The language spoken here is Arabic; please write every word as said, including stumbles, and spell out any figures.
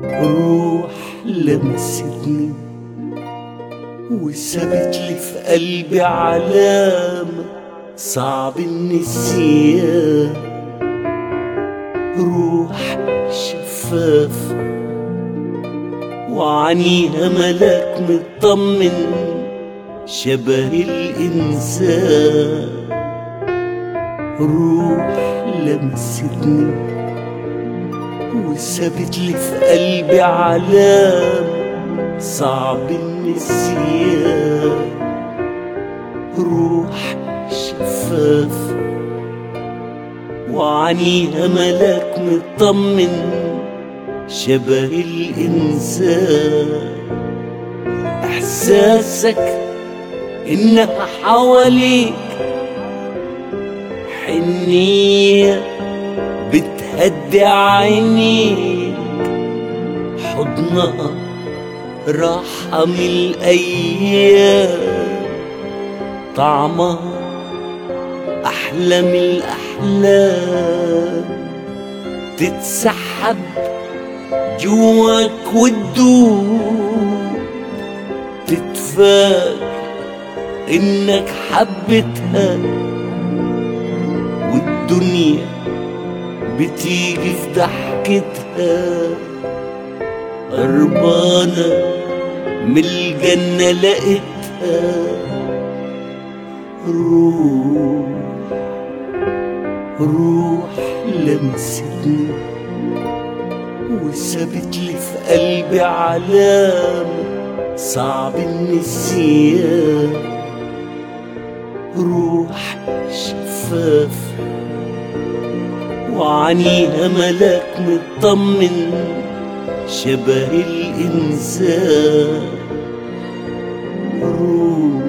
روح لمستني وسابت لي في قلبي علامة صعب النسيان. روح شفاف وعنيها ملاك مطمن شبه الإنسان. روح لمستني وسابت لي في قلبي علامة صعب النسيان. روح شفاف وعنيها ملاك مطمن شبه الإنسان. إحساسك إنها حواليك حنية بتهدي عينيك. حضنها راحة من الأيام، طعمها أحلى من الأحلام. تتسحب جواك وتدوب، تتفاجئ إنك حبتها والدنيا بتيجي في ضحكتها. هربانة من الجنة لقيتها. روح روح لمستني وسابت لي في قلبي علامة صعب النسيان. روح شفاف وعنيها ملاك مطمن شبه الإنسان. روح